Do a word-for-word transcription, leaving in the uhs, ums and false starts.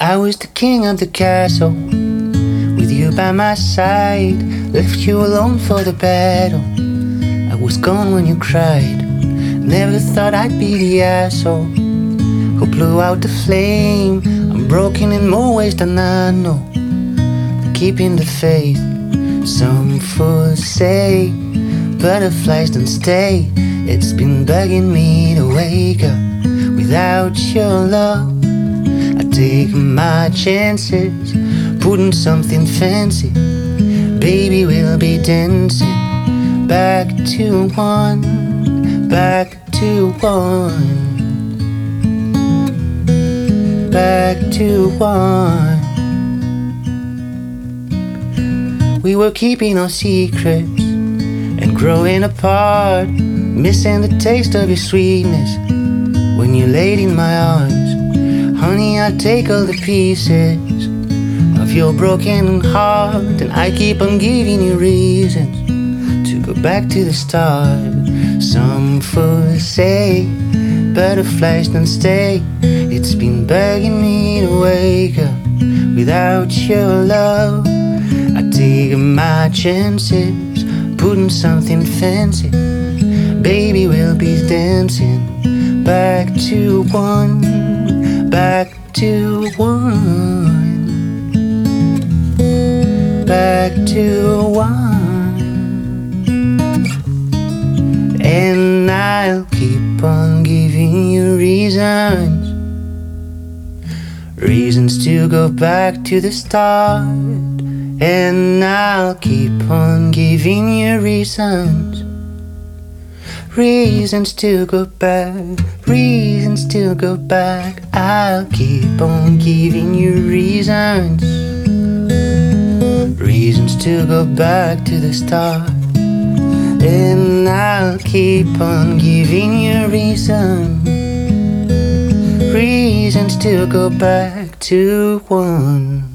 I was the king of the castle, with you by my side. Left you alone for the battle. I was gone when you cried. Never thought I'd be the asshole who blew out the flame. I'm broken in more ways than I know, but keeping the faith. Some fools say butterflies don't stay. It's been bugging me to wake up without your love. I take my chances, putting something fancy. Baby, we'll be dancing back to one, back to one, back to one. We were keeping our secrets and growing apart, missing the taste of your sweetness when you laid in my arms. Honey, I take all the pieces of your broken heart, and I keep on giving you reasons to go back to the start. Some fools say butterflies don't stay. It's been bugging me to wake up without your love. I take my chances, putting something fancy. Baby, we'll be dancing back to one, back to one, back to one. And I'll keep on giving you reasons, reasons to go back to the start. And I'll keep on giving you reasons, reasons to go back, reasons to go back. I'll keep on giving you reasons, reasons to go back to the start. And I'll keep on giving you reasons, reasons to go back to one.